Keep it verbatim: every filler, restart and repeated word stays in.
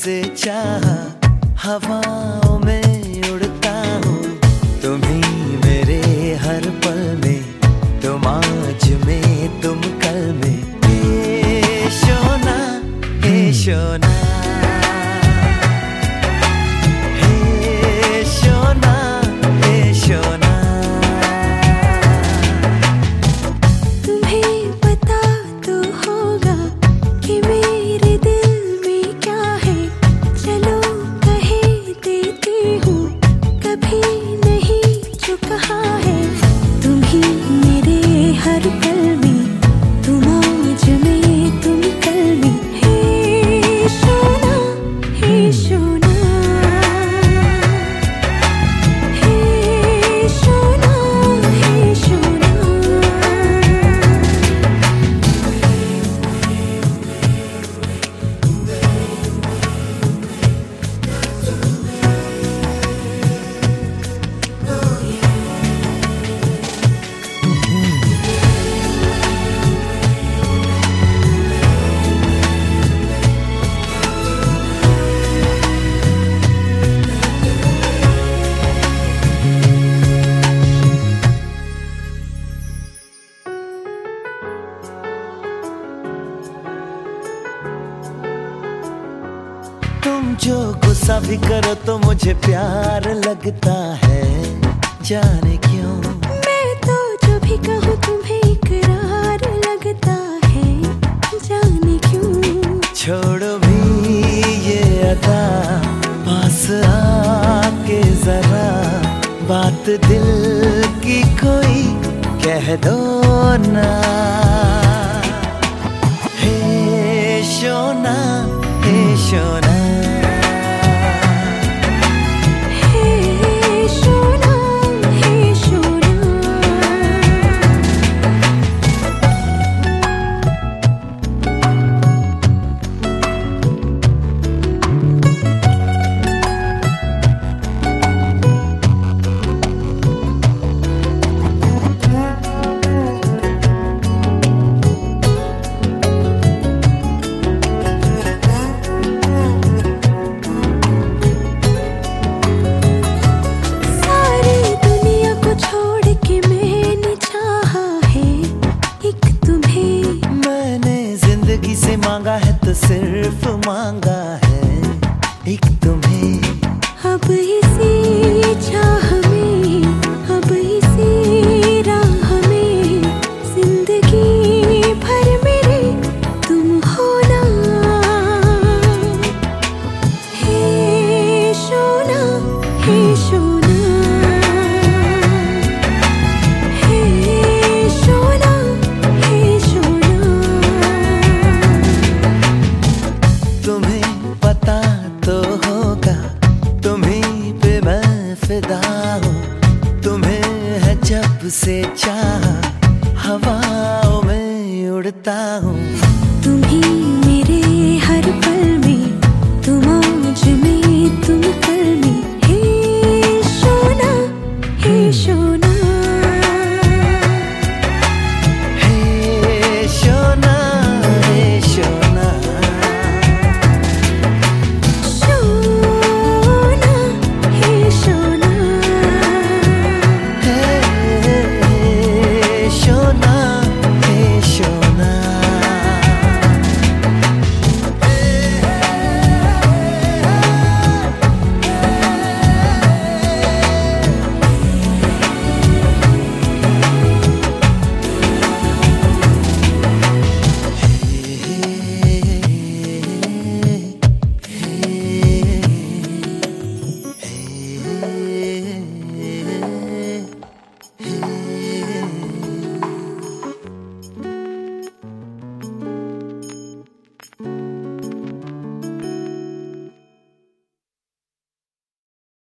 तुमसे चाहा, हवाओं में उड़ता हूँ, तुम ही मेरे हर पल में, तुम आज में तुम कल में। हे शोना, हे शोना, हे शोना, हे शोना। तुम्हें पता तो होगा कि मेरे दिल में क्या है, चलो कहे देती हूँ, कभी नहीं जो कहा है। तुम ही मेरे हर पल में, तुम आज में तुम कल में। हे शोना, हे शोना, हे शोना, हे शोना। तुम जो गुस्सा भी करो तो मुझे प्यार लगता है, जाने क्यों। मैं तो जो भी कहूँ तुम्हें इकरार लगता है, जाने क्यों। छोड़ो भी ये अदा, पास आके जरा बात दिल की कोई कह दो ना। हे शोना, हे शोना, हे शोना, हे शोना। सारी दुनिया को छोड़ के मैंने चाहा है एक तुम्हें। मैंने जिंदगी से मांगा है तो सिर्फ मांगा है एक तुम्हें। अब इसी चाह